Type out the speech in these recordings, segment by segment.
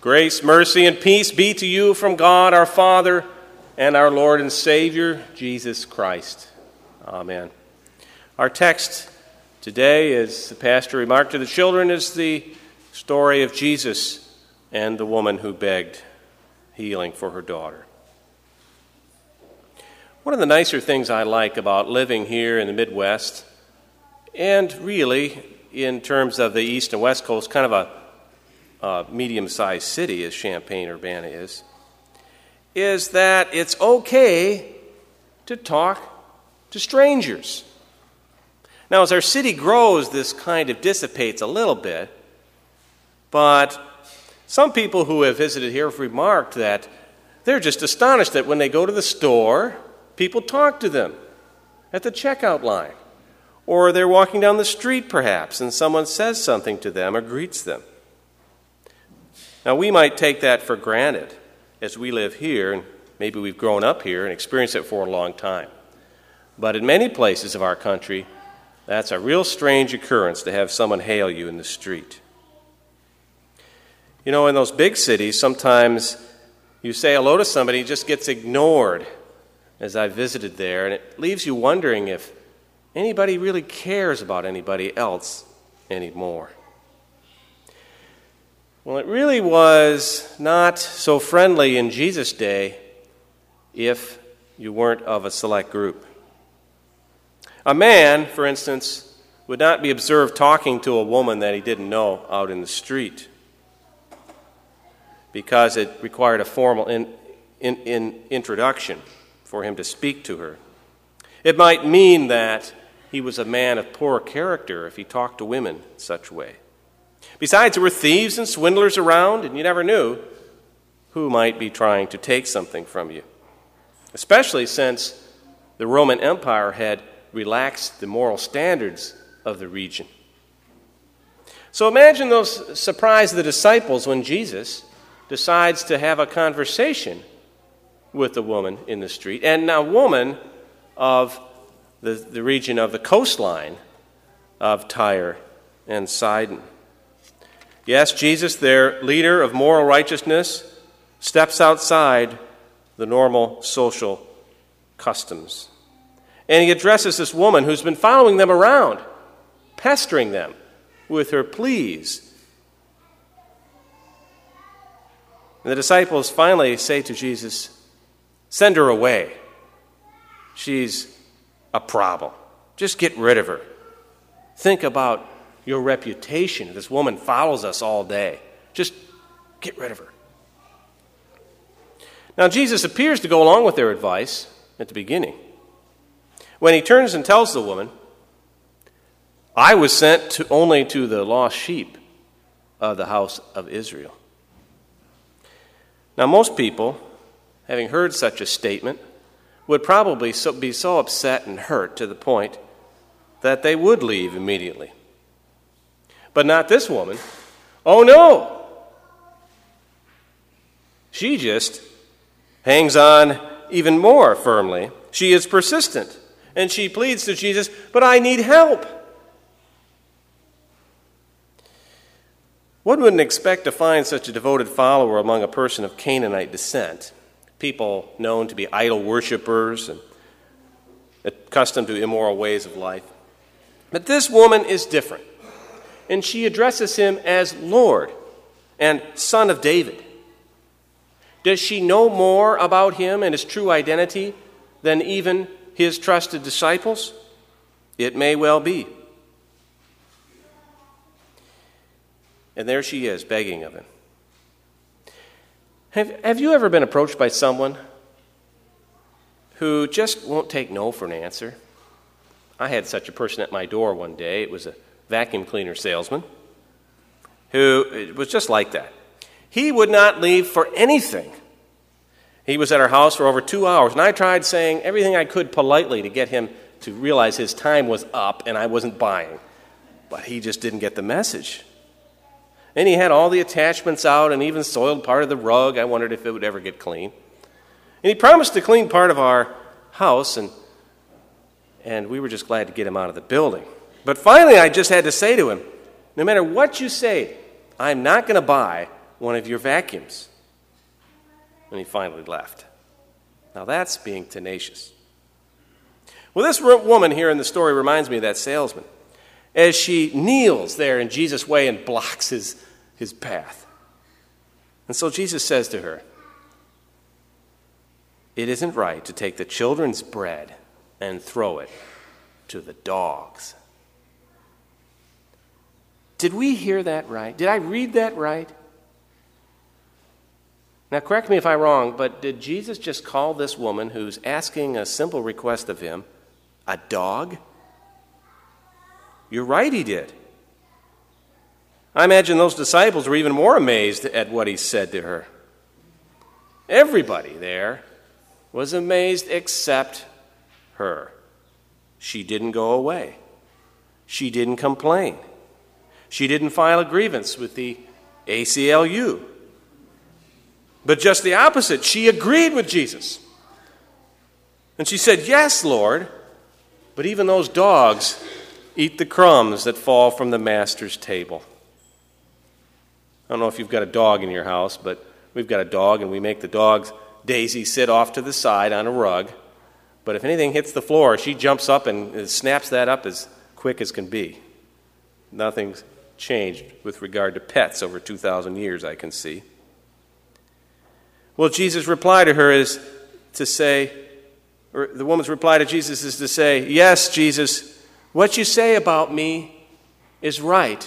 Grace, mercy, and peace be to you from God our Father and our Lord and Savior, Jesus Christ. Amen. Our text today, as the pastor remarked to the children, is the story of Jesus and the woman who begged healing for her daughter. One of the nicer things I like about living here in the Midwest, and really in terms of the East and West Coast, kind of a medium-sized city as Champaign-Urbana is that it's okay to talk to strangers. Now, as our city grows, this kind of dissipates a little bit, but some people who have visited here have remarked that they're just astonished that when they go to the store, people talk to them at the checkout line, or they're walking down the street perhaps, and someone says something to them or greets them. Now, we might take that for granted as we live here, and maybe we've grown up here and experienced it for a long time. But in many places of our country, that's a real strange occurrence to have someone hail you in the street. You know, in those big cities, sometimes you say hello to somebody, it just gets ignored, as I visited there, and it leaves you wondering if anybody really cares about anybody else anymore. Well, it really was not so friendly in Jesus' day if you weren't of a select group. A man, for instance, would not be observed talking to a woman that he didn't know out in the street because it required a formal introduction for him to speak to her. It might mean that he was a man of poor character if he talked to women in such a way. Besides, there were thieves and swindlers around, and you never knew who might be trying to take something from you, especially since the Roman Empire had relaxed the moral standards of the region. So imagine those surprise of the disciples when Jesus decides to have a conversation with a woman in the street, and a woman of the region of the coastline of Tyre and Sidon. Yes, Jesus, their leader of moral righteousness, steps outside the normal social customs. And he addresses this woman who's been following them around, pestering them with her pleas. And the disciples finally say to Jesus, "Send her away. She's a problem. Just get rid of her. Think about your reputation. This woman follows us all day. Just get rid of her." Now, Jesus appears to go along with their advice at the beginning. When he turns and tells the woman, "I was sent only to the lost sheep of the house of Israel." Now, most people, having heard such a statement, would probably be so upset and hurt to the point that they would leave immediately. But not this woman. Oh no! She just hangs on even more firmly. She is persistent, and she pleads to Jesus, "But I need help." One wouldn't expect to find such a devoted follower among a person of Canaanite descent, people known to be idol worshippers and accustomed to immoral ways of life. But this woman is different. And she addresses him as Lord and Son of David. Does she know more about him and his true identity than even his trusted disciples? It may well be. And there she is, begging of him. Have you ever been approached by someone who just won't take no for an answer? I had such a person at my door one day. It was a vacuum cleaner salesman who was just like that. He would not leave for anything. He was at our house for over 2 hours, and I tried saying everything I could politely to get him to realize his time was up and I wasn't buying. But he just didn't get the message. And he had all the attachments out and even soiled part of the rug. I wondered if it would ever get clean. And he promised to clean part of our house, and we were just glad to get him out of the building. But finally, I just had to say to him, no matter what you say, I'm not going to buy one of your vacuums. And he finally left. Now that's being tenacious. Well, this woman here in the story reminds me of that salesman, as she kneels there in Jesus' way and blocks his path. And so Jesus says to her, "It isn't right to take the children's bread and throw it to the dogs." Did we hear that right? Did I read that right? Now, correct me if I'm wrong, but did Jesus just call this woman who's asking a simple request of him a dog? You're right, he did. I imagine those disciples were even more amazed at what he said to her. Everybody there was amazed except her. She didn't go away. She didn't complain. She didn't file a grievance with the ACLU. But just the opposite, she agreed with Jesus. And she said, "Yes, Lord, but even those dogs eat the crumbs that fall from the master's table." I don't know if you've got a dog in your house, but we've got a dog, and we make the dog, Daisy, sit off to the side on a rug. But if anything hits the floor, she jumps up and snaps that up as quick as can be. Nothing's changed with regard to pets over 2,000 years, I can see. Well, Jesus' reply to her is to say, or the woman's reply to Jesus is to say, "Yes, Jesus, what you say about me is right.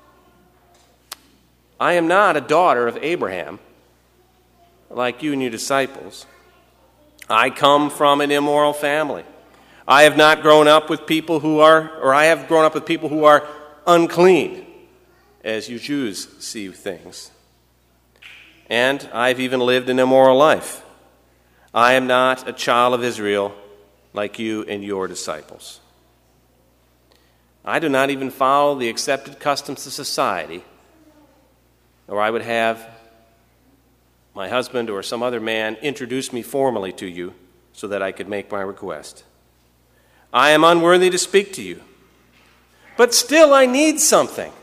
I am not a daughter of Abraham, like you and your disciples. I come from an immoral family. I have not grown up with people who are, or I have grown up with people who are unclean, as you Jews see things. And I've even lived an immoral life. I am not a child of Israel like you and your disciples. I do not even follow the accepted customs of society, or I would have my husband or some other man introduce me formally to you so that I could make my request. I am unworthy to speak to you, but still I need something.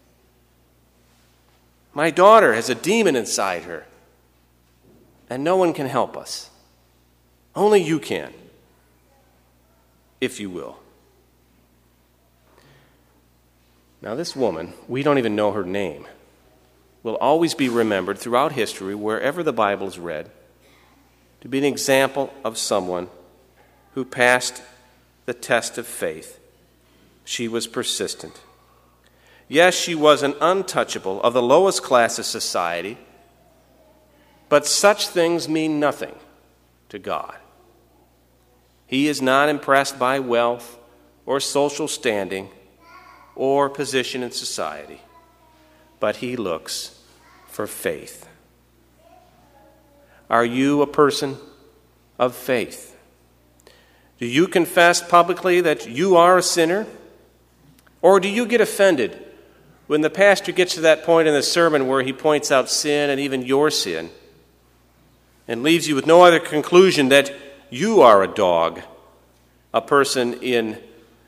My daughter has a demon inside her, and no one can help us. Only you can, if you will." Now this woman, we don't even know her name, will always be remembered throughout history, wherever the Bible is read, to be an example of someone who passed the test of faith. She was persistent. Yes, she was an untouchable of the lowest class of society, but such things mean nothing to God. He is not impressed by wealth or social standing or position in society, but he looks for faith. Are you a person of faith? Do you confess publicly that you are a sinner? Or do you get offended when the pastor gets to that point in the sermon where he points out sin and even your sin and leaves you with no other conclusion that you are a dog, a person in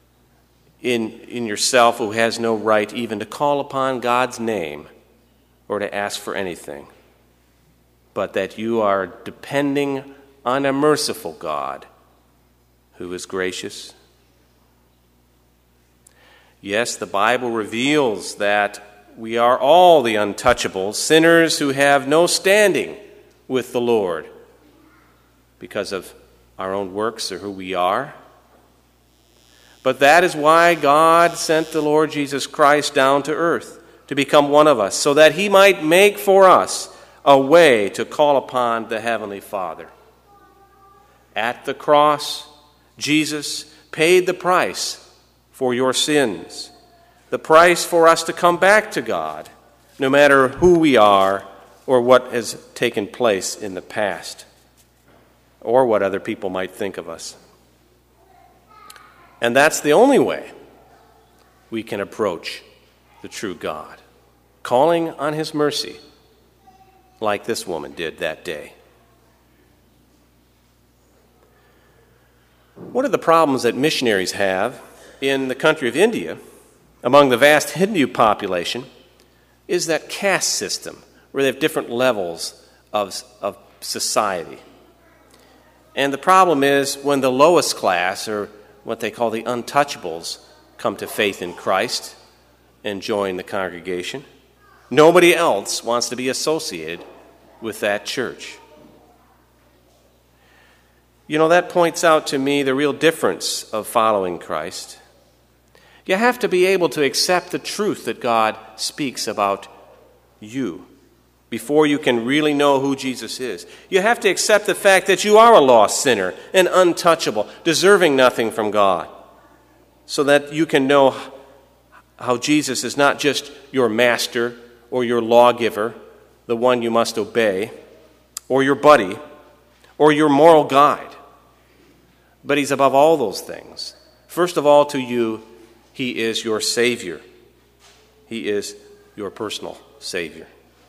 yourself who has no right even to call upon God's name or to ask for anything, but that you are depending on a merciful God who is gracious? Yes, the Bible reveals that we are all the untouchables, sinners who have no standing with the Lord because of our own works or who we are. But that is why God sent the Lord Jesus Christ down to earth to become one of us, so that he might make for us a way to call upon the Heavenly Father. At the cross, Jesus paid the price for your sins, the price for us to come back to God, no matter who we are or what has taken place in the past, or what other people might think of us. And that's the only way we can approach the true God, calling on his mercy like this woman did that day. One of the problems that missionaries have in the country of India, among the vast Hindu population, is that caste system where they have different levels of society. And the problem is when the lowest class, or what they call the untouchables, come to faith in Christ and join the congregation, nobody else wants to be associated with that church. You know, that points out to me the real difference of following Christ. You have to be able to accept the truth that God speaks about you before you can really know who Jesus is. You have to accept the fact that you are a lost sinner and untouchable, deserving nothing from God, so that you can know how Jesus is not just your master or your lawgiver, the one you must obey, or your buddy, or your moral guide. But he's above all those things. First of all, to you, he is your Savior. He is your personal Savior.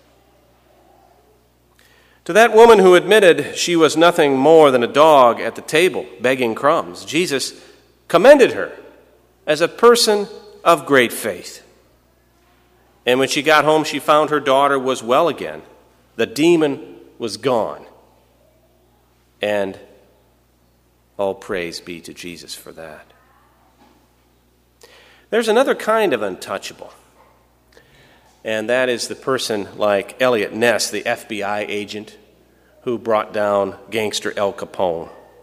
To that woman who admitted she was nothing more than a dog at the table begging crumbs, Jesus commended her as a person of great faith. And when she got home, she found her daughter was well again. The demon was gone. And all praise be to Jesus for that. There's another kind of untouchable, and that is the person like Elliot Ness, the FBI agent who brought down gangster Al Capone.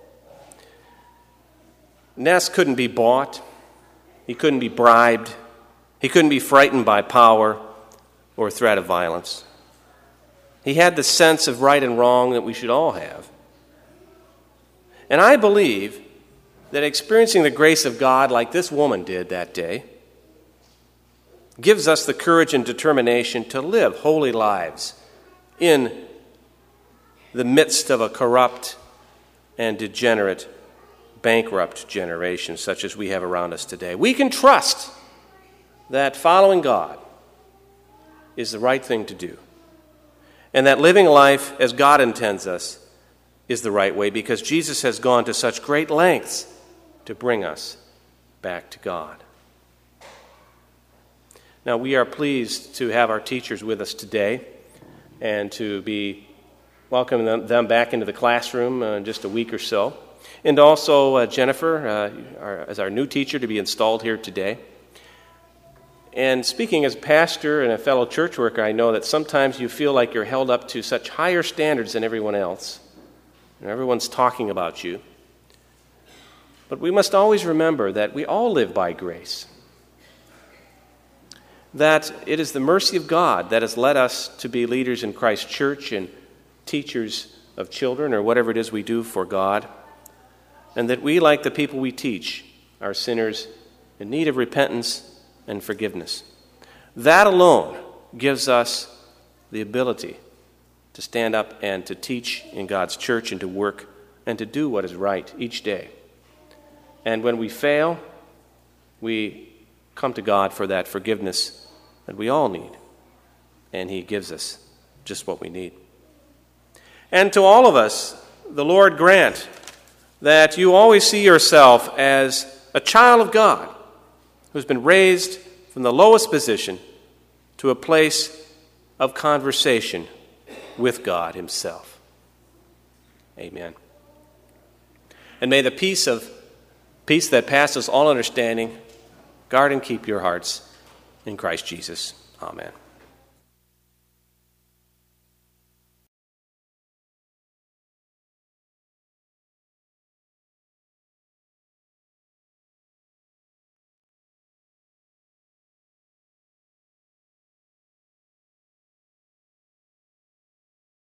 Ness couldn't be bought. He couldn't be bribed. He couldn't be frightened by power or threat of violence. He had the sense of right and wrong that we should all have. And I believe that experiencing the grace of God like this woman did that day gives us the courage and determination to live holy lives in the midst of a corrupt and degenerate, bankrupt generation such as we have around us today. We can trust that following God is the right thing to do, and that living life as God intends us is the right way, because Jesus has gone to such great lengths to bring us back to God. Now, we are pleased to have our teachers with us today and to be welcoming them back into the classroom in just a week or so. And also Jennifer, as our new teacher, to be installed here today. And speaking as a pastor and a fellow church worker, I know that sometimes you feel like you're held up to such higher standards than everyone else. And everyone's talking about you. But we must always remember that we all live by grace. That it is the mercy of God that has led us to be leaders in Christ's church and teachers of children, or whatever it is we do for God. And that we, like the people we teach, are sinners in need of repentance and forgiveness. That alone gives us the ability to stand up and to teach in God's church and to work and to do what is right each day. And when we fail, we come to God for that forgiveness that we all need. And He gives us just what we need. And to all of us, the Lord grant that you always see yourself as a child of God who's been raised from the lowest position to a place of conversation with God Himself. Amen. And may the peace that passes all understanding guard and keep your hearts in Christ Jesus. Amen.